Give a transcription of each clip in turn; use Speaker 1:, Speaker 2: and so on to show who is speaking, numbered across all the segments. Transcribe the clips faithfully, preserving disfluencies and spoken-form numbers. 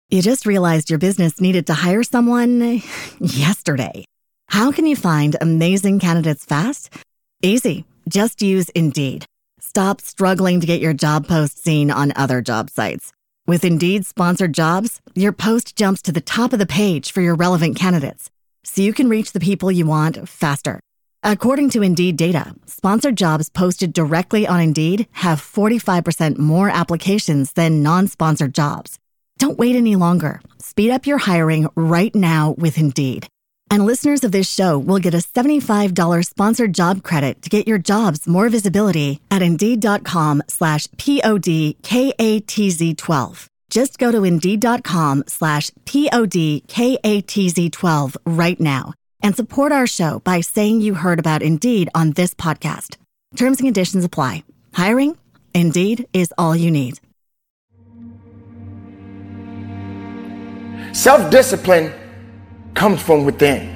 Speaker 1: You just realized your business needed to hire someone yesterday. How can you find amazing candidates fast? Easy. Just use Indeed. Stop struggling to get your job post seen on other job sites. With Indeed sponsored jobs, your post jumps to the top of the page for your relevant candidates, so you can reach the people you want faster. According to Indeed data, sponsored jobs posted directly on Indeed have forty-five percent more applications than non-sponsored jobs. Don't wait any longer. Speed up your hiring right now with Indeed. And listeners of this show will get a seventy-five dollars sponsored job credit to get your jobs more visibility at Indeed.com slash P-O-D-K-A-T-Z-12. Just go to Indeed.com slash P-O-D-K-A-T-Z-12 right now and support our show by saying you heard about Indeed on this podcast. Terms and conditions apply. Hiring? Indeed is all you need.
Speaker 2: Self-discipline comes from within.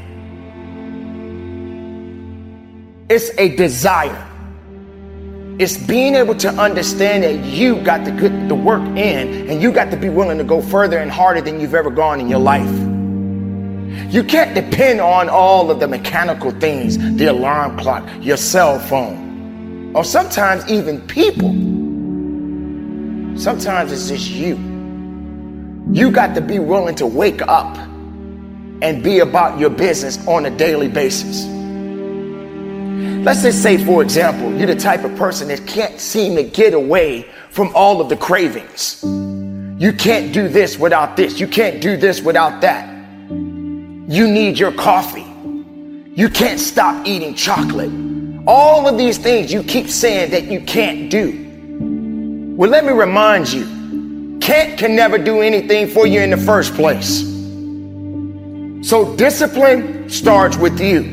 Speaker 2: It's a desire. It's being able to understand that you got to put the work in and you got to be willing to go further and harder than you've ever gone in your life. You can't depend on all of the mechanical things, the alarm clock, your cell phone, or sometimes even people. Sometimes it's just you. You got to be willing to wake up and be about your business on a daily basis. Let's just say, for example, you're the type of person that can't seem to get away from all of the cravings. You can't do this without this. You can't do this without that. You need your coffee. You can't stop eating chocolate. All of these things you keep saying that you can't do. Well, let me remind you, can't can never do anything for you in the first place. So discipline starts with you.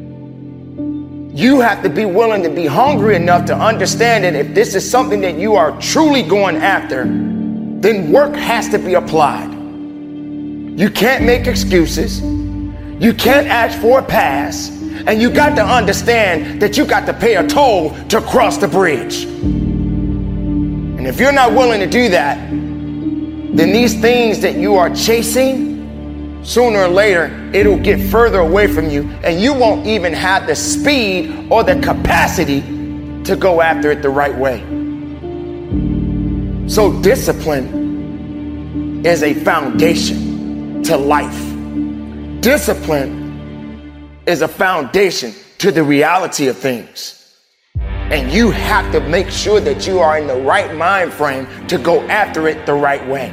Speaker 2: You have to be willing to be hungry enough to understand that if this is something that you are truly going after, then work has to be applied. You can't make excuses. You can't ask for a pass. And you got to understand that you got to pay a toll to cross the bridge. And if you're not willing to do that, then these things that you are chasing, sooner or later, it'll get further away from you and you won't even have the speed or the capacity to go after it the right way. So discipline is a foundation to life. Discipline is a foundation to the reality of things. And you have to make sure that you are in the right mind frame to go after it the right way.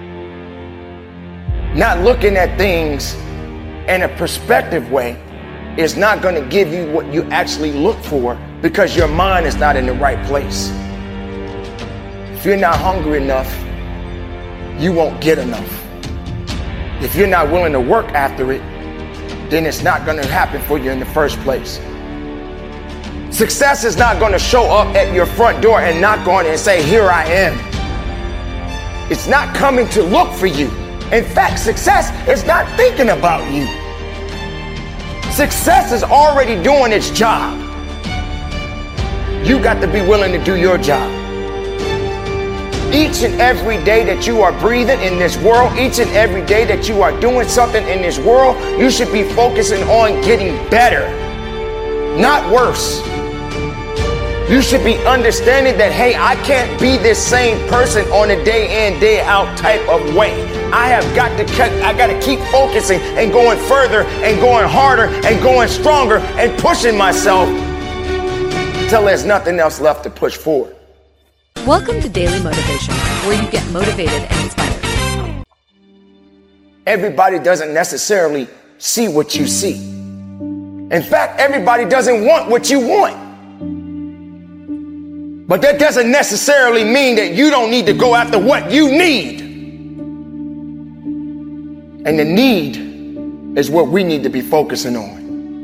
Speaker 2: Not looking at things in a perspective way is not going to give you what you actually look for because your mind is not in the right place. If you're not hungry enough, you won't get enough. If you're not willing to work after it, then it's not going to happen for you in the first place. Success is not going to show up at your front door and knock on it and say, here I am. It's not coming to look for you. In fact, success is not thinking about you. Success is already doing its job. You got to be willing to do your job. Each and every day that you are breathing in this world, each and every day that you are doing something in this world, you should be focusing on getting better, not worse. You should be understanding that, hey, I can't be this same person on a day in, day out type of way. I have got to cut, I got to keep focusing and going further and going harder and going stronger and pushing myself until there's nothing else left to push forward.
Speaker 3: Welcome to Daily Motivation, where you get motivated and inspired.
Speaker 2: Everybody doesn't necessarily see what you see. In fact, everybody doesn't want what you want. But that doesn't necessarily mean that you don't need to go after what you need. And the need is what we need to be focusing on.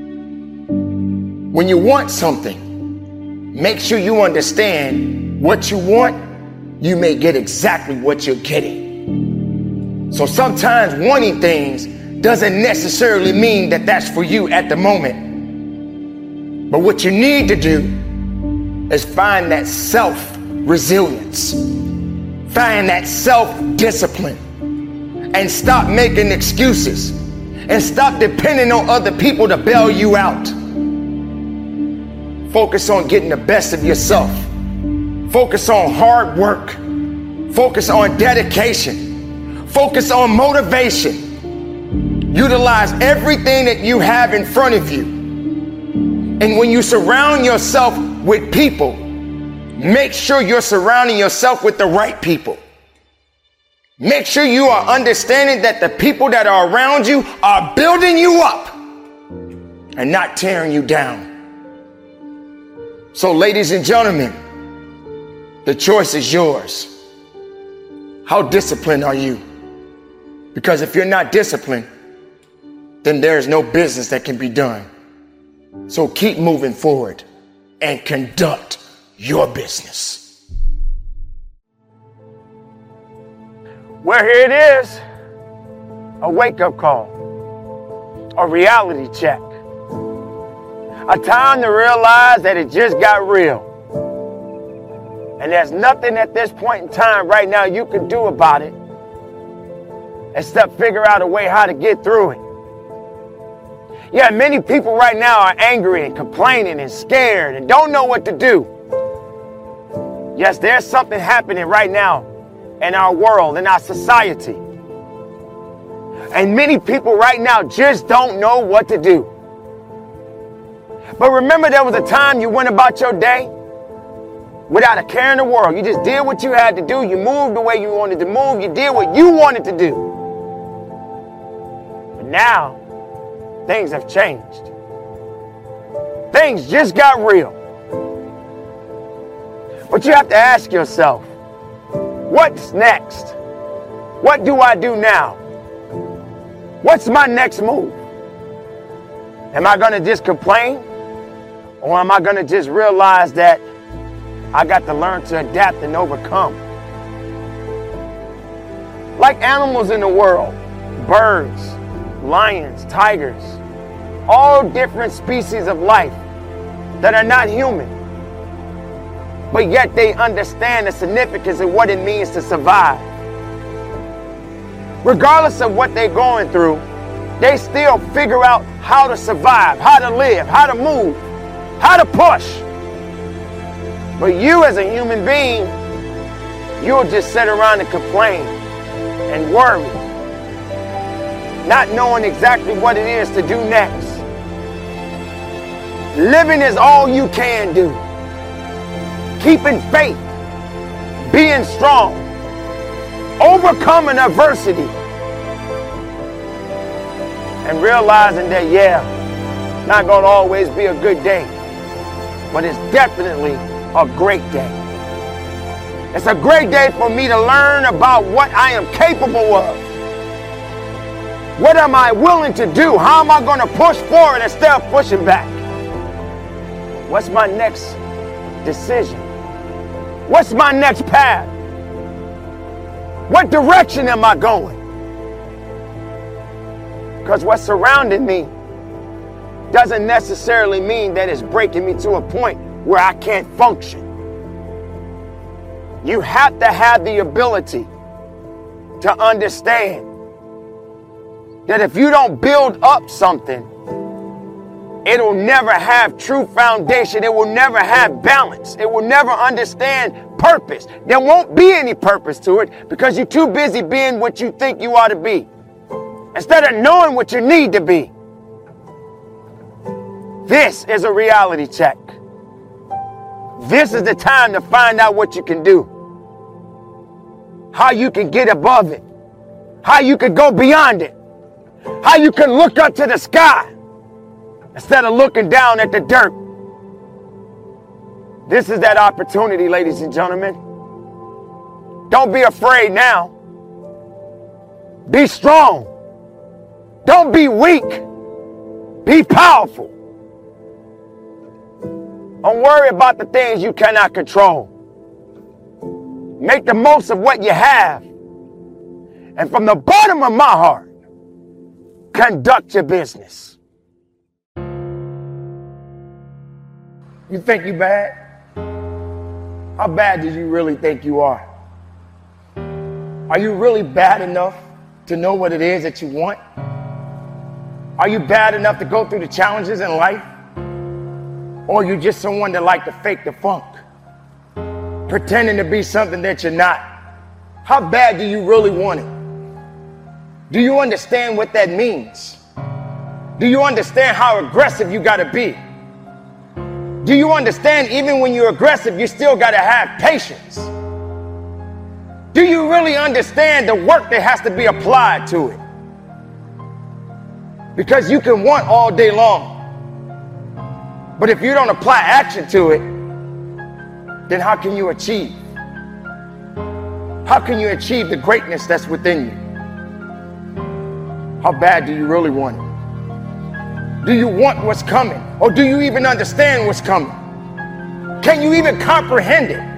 Speaker 2: When you want something, make sure you understand what you want. You may get exactly what you're getting. So sometimes wanting things doesn't necessarily mean that that's for you at the moment. But what you need to do is find that self-resilience, find that self-discipline, and stop making excuses and stop depending on other people to bail you out. Focus on getting the best of yourself. Focus on hard work. Focus on dedication. Focus on motivation. Utilize everything that you have in front of you. And when you surround yourself with people, make sure you're surrounding yourself with the right people. Make sure you are understanding that the people that are around you are building you up and not tearing you down. So, ladies and gentlemen, the choice is yours. How disciplined are you? Because if you're not disciplined, then there is no business that can be done. So keep moving forward and conduct your business.
Speaker 4: Well, here it is. A wake-up call. A reality check. A time to realize that it just got real. And there's nothing at this point in time right now you can do about it except figure out a way how to get through it. Yeah, many people right now are angry and complaining and scared and don't know what to do. Yes, there's something happening right now in our world, in our society. And many people right now just don't know what to do. But remember, there was a time you went about your day without a care in the world. You just did what you had to do. You moved the way you wanted to move. You did what you wanted to do. But now, things have changed. Things just got real. But you have to ask yourself, what's next? What do I do now? What's my next move? Am I going to just complain? Or am I going to just realize that I got to learn to adapt and overcome? Like animals in the world, birds, lions, tigers, all different species of life that are not human, but yet they understand the significance of what it means to survive. Regardless of what they're going through, they still figure out how to survive, how to live, how to move, how to push. But you as a human being, you'll just sit around and complain and worry, not knowing exactly what it is to do next. Living is all you can do. Keeping faith, being strong, overcoming adversity, and realizing that, yeah, not going to always be a good day, but it's definitely a great day. It's a great day for me to learn about what I am capable of. What am I willing to do? How am I going to push forward instead of pushing back? What's my next decision? What's my next path? What direction am I going? Because what's surrounding me doesn't necessarily mean that it's breaking me to a point where I can't function. You have to have the ability to understand that if you don't build up something, it'll never have true foundation. It will never have balance. It will never understand purpose. There won't be any purpose to it because you're too busy being what you think you ought to be instead of knowing what you need to be. This is a reality check. This is the time to find out what you can do, how you can get above it, how you can go beyond it, how you can look up to the sky instead of looking down at the dirt. This is that opportunity, ladies and gentlemen. Don't be afraid now. Be strong. Don't be weak. Be powerful. Don't worry about the things you cannot control. Make the most of what you have. And from the bottom of my heart, conduct your business.
Speaker 2: You think you bad? How bad do you really think you are? Are you really bad enough to know what it is that you want? Are you bad enough to go through the challenges in life? Or are you just someone that like to fake the funk, pretending to be something that you're not? How bad do you really want it? Do you understand what that means? Do you understand how aggressive you got to be? Do you understand even when you're aggressive, you still got to have patience? Do you really understand the work that has to be applied to it? Because you can want all day long, but if you don't apply action to it, then how can you achieve? How can you achieve the greatness that's within you? How bad do you really want it? Do you want what's coming? Or do you even understand what's coming? Can you even comprehend it?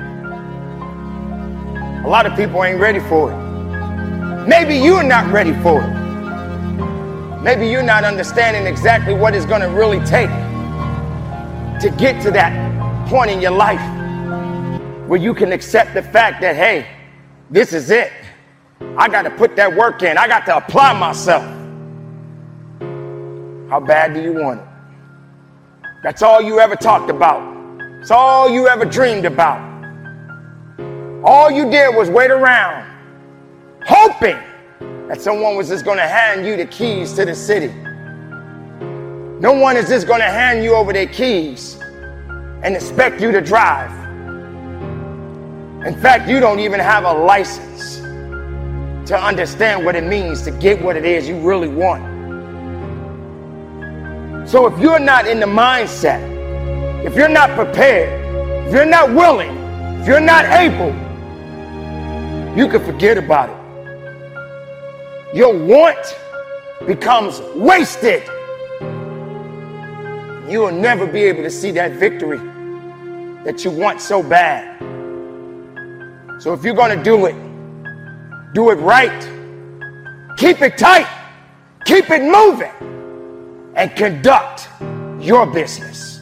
Speaker 2: A lot of people ain't ready for it. Maybe you're not ready for it. Maybe you're not understanding exactly what it's going to really take to get to that point in your life where you can accept the fact that, hey, this is it. I got to put that work in. I got to apply myself. How bad do you want it? That's all you ever talked about. It's all you ever dreamed about. All you did was wait around, hoping that someone was just going to hand you the keys to the city. No one is just going to hand you over their keys and expect you to drive. In fact, you don't even have a license to understand what it means to get what it is you really want. So if you're not in the mindset, if you're not prepared, if you're not willing, if you're not able, you can forget about it. Your want becomes wasted. You will never be able to see that victory that you want so bad. So if you're going to do it, do it right. Keep it tight. Keep it moving. And conduct your business.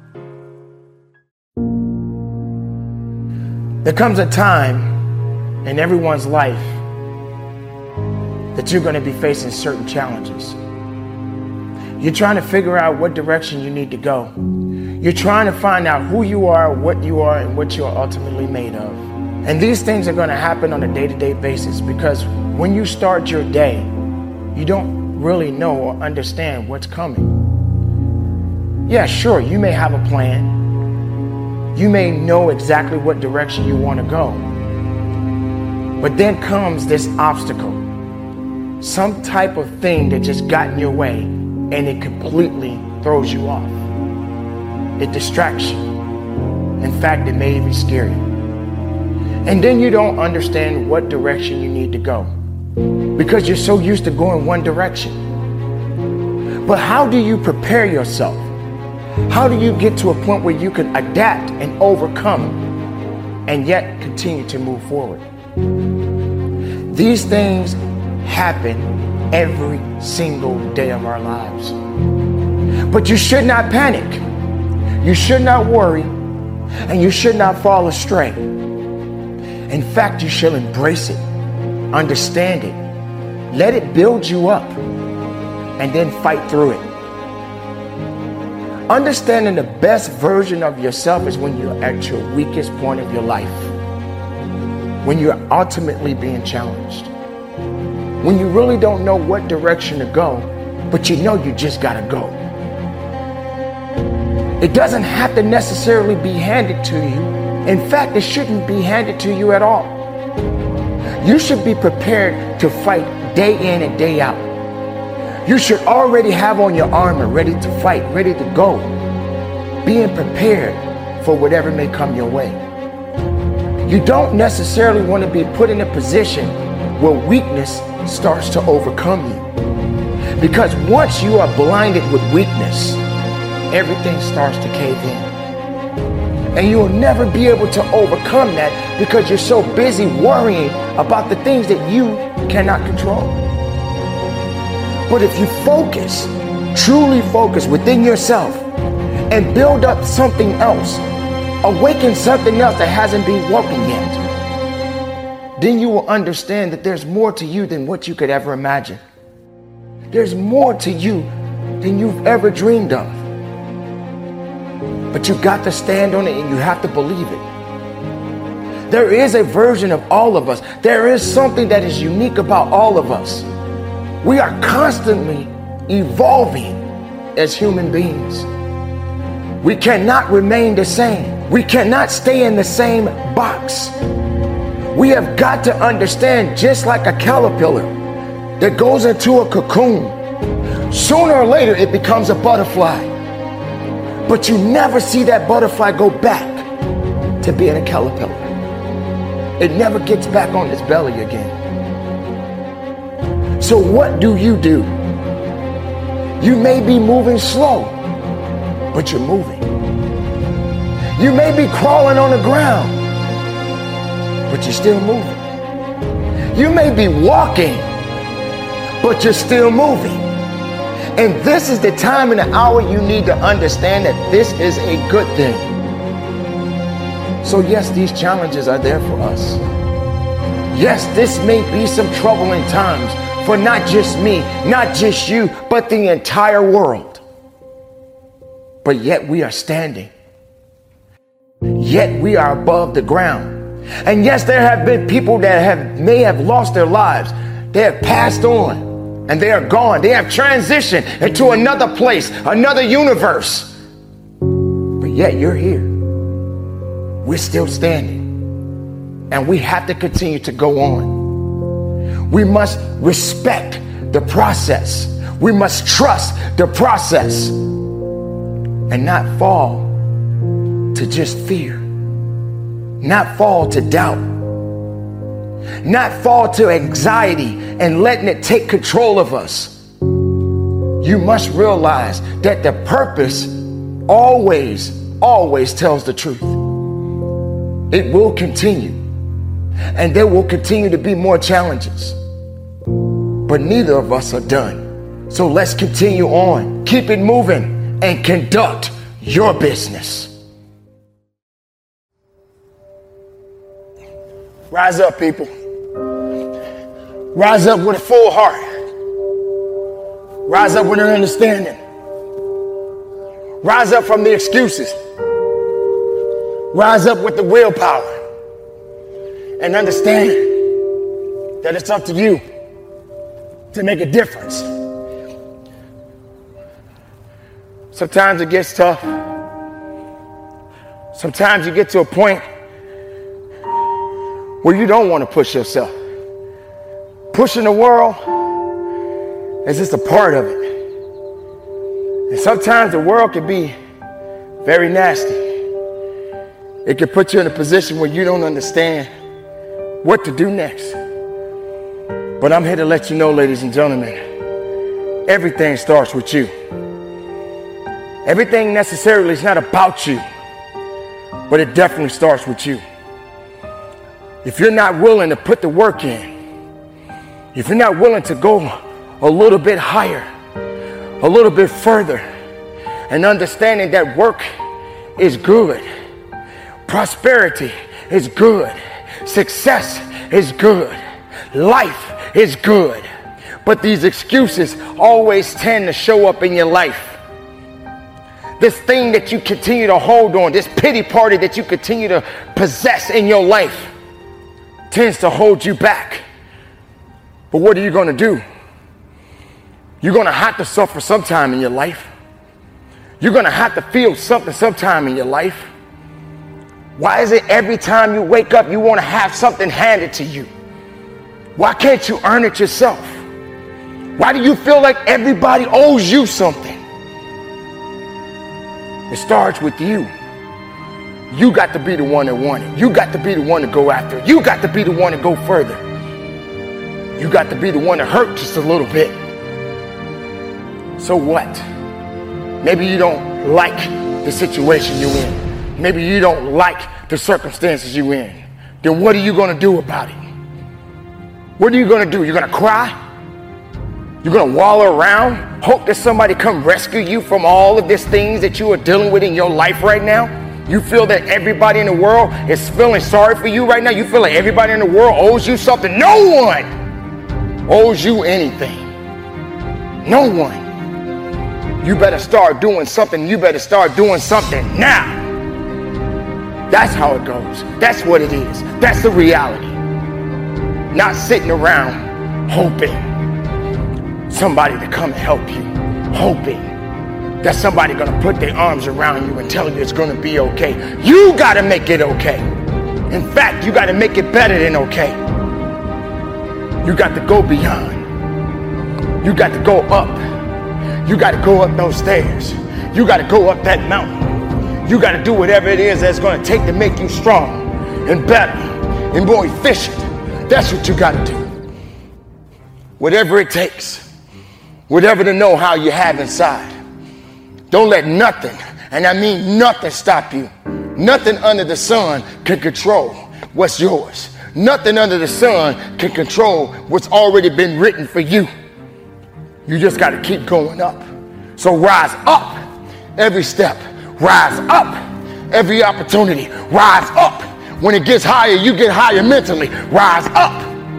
Speaker 2: There comes a time in everyone's life that you're going to be facing certain challenges. You're trying to figure out what direction you need to go. You're trying to find out who you are, what you are, and what you are ultimately made of. And these things are going to happen on a day-to-day basis because when you start your day, you don't really know or understand what's coming. Yeah, sure, you may have a plan. You may know exactly what direction you want to go. But then comes this obstacle. Some type of thing that just got in your way and it completely throws you off. It distracts you. In fact, it may even scare you. And then you don't understand what direction you need to go because you're so used to going one direction. But how do you prepare yourself? How do you get to a point where you can adapt and overcome and yet continue to move forward? These things happen every single day of our lives. But you should not panic. You should not worry. And you should not fall astray. In fact, you should embrace it, understand it, let it build you up, and then fight through it. Understanding the best version of yourself is when you're at your weakest point of your life, when you're ultimately being challenged, when you really don't know what direction to go, but you know you just gotta go. It doesn't have to necessarily be handed to you. In fact, it shouldn't be handed to you at all. You should be prepared to fight day in and day out. You should already have on your armor, ready to fight, ready to go, being prepared for whatever may come your way. You don't necessarily want to be put in a position where weakness starts to overcome you. Because once you are blinded with weakness, everything starts to cave in. And you will never be able to overcome that because you're so busy worrying about the things that you cannot control. But if you focus, truly focus within yourself and build up something else, awaken something else that hasn't been woken yet, then you will understand that there's more to you than what you could ever imagine. There's more to you than you've ever dreamed of. But you got to stand on it and you have to believe it. There is a version of all of us. There is something that is unique about all of us. We are constantly evolving as human beings. We cannot remain the same. We cannot stay in the same box. We have got to understand, just like a caterpillar that goes into a cocoon, sooner or later it becomes a butterfly. But you never see that butterfly go back to being a caterpillar. It never gets back on its belly again. So what do you do? You may be moving slow, but you're moving. You may be crawling on the ground, but you're still moving. You may be walking, but you're still moving. And this is the time and the hour you need to understand that this is a good thing. So yes, these challenges are there for us. Yes, this may be some troubling times for not just me, not just you, but the entire world. But yet we are standing. Yet we are above the ground. And yes, there have been people that have may have lost their lives. They have passed on and they are gone. They have transitioned into another place, another universe. But yet you're here. We're still standing. And we have to continue to go on. We must respect the process. We must trust the process and not fall to just fear. Not fall to doubt. Not fall to anxiety and letting it take control of us. You must realize that the purpose always, always tells the truth. It will continue. And there will continue to be more challenges. But neither of us are done. So let's continue on. Keep it moving and conduct your business. Rise up, people. Rise up with a full heart. Rise up with an understanding. Rise up from the excuses. Rise up with the willpower. And understand that it's up to you to make a difference. Sometimes it gets tough. Sometimes you get to a point where you don't want to push yourself. Pushing the world is just a part of it. And sometimes the world can be very nasty. It can put you in a position where you don't understand what to do next. But I'm here to let you know, ladies and gentlemen, everything starts with you. Everything necessarily is not about you, but it definitely starts with you. If you're not willing to put the work in, if you're not willing to go a little bit higher, a little bit further, and understanding that work is good, prosperity is good, success is good, life is good, but these excuses always tend to show up in your life. This thing that you continue to hold on, this pity party that you continue to possess in your life, tends to hold you back. But what are you going to do? You're going to have to suffer sometime in your life. You're going to have to feel something sometime in your life. Why is it every time you wake up you want to have something handed to you? Why can't you earn it yourself? Why do you feel like everybody owes you something? It starts with you. You got to be the one that want it. You got to be the one to go after it. You got to be the one to go further. You got to be the one to hurt just a little bit. So what? Maybe you don't like the situation you're in. Maybe you don't like the circumstances you're in. Then what are you going to do about it? What are you going to do? You're going to cry? You're going to wallow around? Hope that somebody come rescue you from all of these things that you are dealing with in your life right now? You feel that everybody in the world is feeling sorry for you right now? You feel like everybody in the world owes you something? No one owes you anything. No one. You better start doing something. You better start doing something now. That's how it goes. That's what it is. That's the reality. Not sitting around hoping somebody to come and help you. Hoping that somebody gonna put their arms around you and tell you it's gonna be okay. You gotta make it okay. In fact, you gotta make it better than okay. You got to go beyond. You got to go up. You got to go up those stairs. You got to go up that mountain. You got to do whatever it is that's gonna take to make you strong and better and more efficient. That's what you gotta do. Whatever it takes. Whatever the know-how you have inside. Don't let nothing, and I mean nothing, stop you. Nothing under the sun can control what's yours. Nothing under the sun can control what's already been written for you. You just got to keep going up. So rise up every step. Rise up every opportunity. Rise up. When it gets higher, you get higher mentally. Rise up.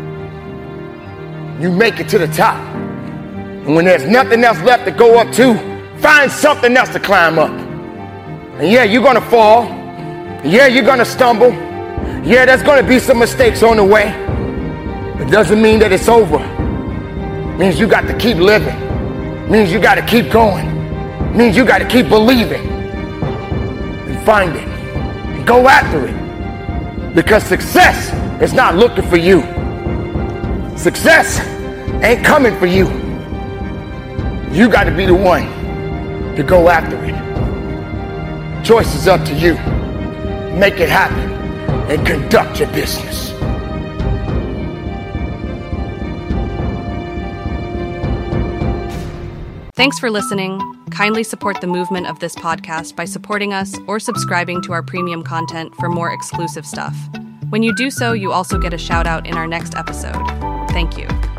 Speaker 2: You make it to the top. And when there's nothing else left to go up to, find something else to climb up. And yeah, you're gonna fall. Yeah, you're gonna stumble. Yeah, there's gonna be some mistakes on the way. It doesn't mean that it's over. It means you got to keep living. It means you got to keep going. It means you got to keep believing and find it and go after it. Because success is not looking for you. Success ain't coming for you. You got to be the one to go after it. Choice is up to you. Make it happen and conduct your business.
Speaker 5: Thanks for listening. Kindly support the movement of this podcast by supporting us or subscribing to our premium content for more exclusive stuff. When you do so, you also get a shout out in our next episode. Thank you.